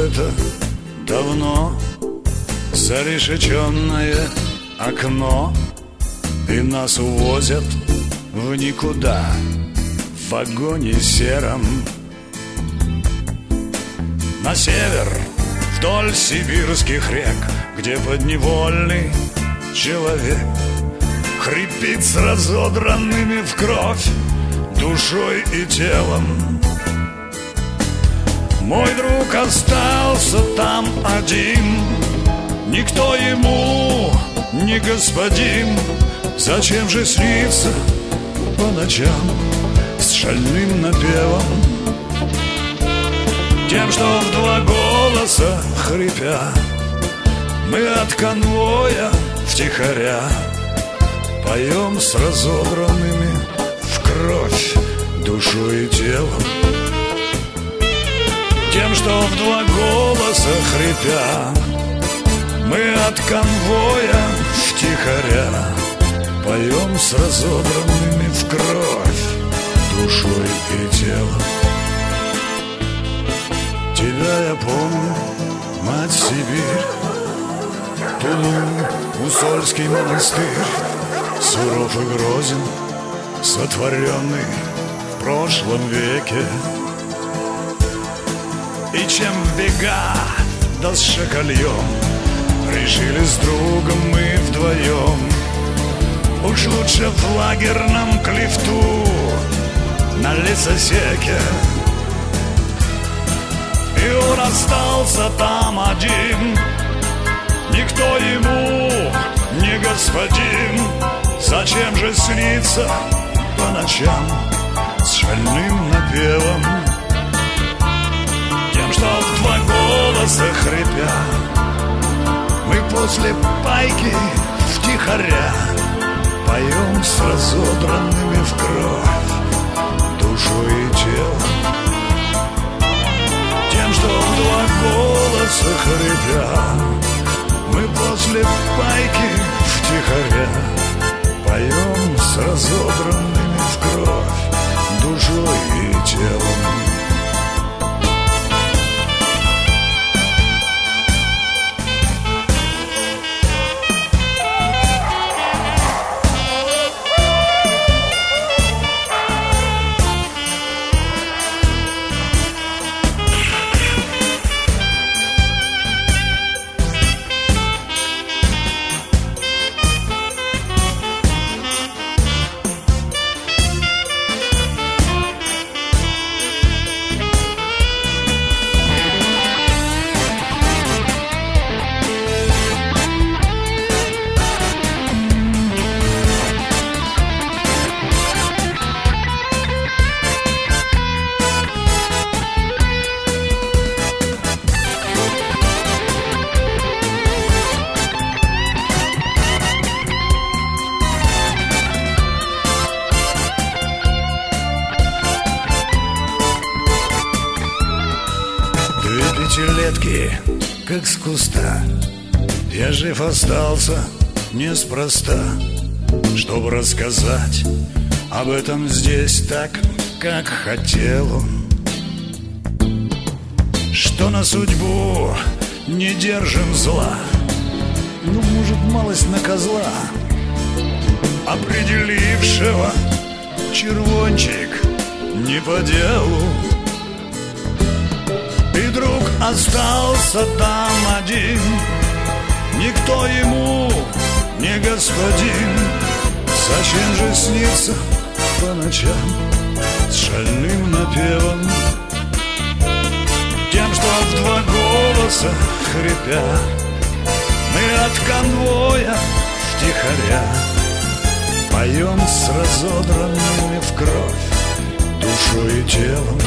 закрыто давно зарешеченное окно, и нас увозят в никуда в вагоне сером. На север, вдоль сибирских рек, где подневольный человек хрипит с разодранными в кровь душой и телом. Мой друг остался там один, никто ему не господин. Зачем же снится по ночам с шальным напевом? Тем, что в два голоса хрипя мы от конвоя втихаря поем с разодранными в кровь душой и телом. Тем, что в два голоса хрипя мы от конвоя втихаря поем с разодранными в кровь душой и телом. Тебя я помню, мать Сибирь, Тулун, Усольский монастырь, суров и грозен, сотворенный в прошлом веке. И чем в бега, да с шакальем решили с другом мы вдвоем, уж лучше в лагерном клифту на лесосеке. И он остался там один, никто ему не господин. Зачем же снится по ночам с шальным напевом? Тем, что в два голоса хрипя мы после пайки втихаря поем с разодранными в кровь душой и телом. Тем, что в два голоса хрипя мы после пайки втихаря поем с разодранными в кровь душой и телом. Пятилетки, как с куста, я жив остался неспроста, чтобы рассказать об этом здесь так, как хотел он. Что на судьбу не держим зла, ну, может, малость на козла, определившего червончик не по делу. И друг остался там один, никто ему не господин. Зачем же снится по ночам с шальным напевом? Тем, что в два голоса хрипя мы от конвоя втихаря поем с разодранными в кровь душой и телом.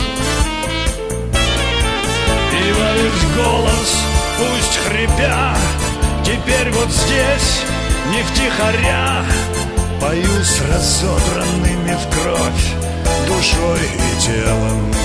И во весь голос, пусть хрипя, теперь вот здесь, не втихаря, пою с разодранными в кровь душой и телом.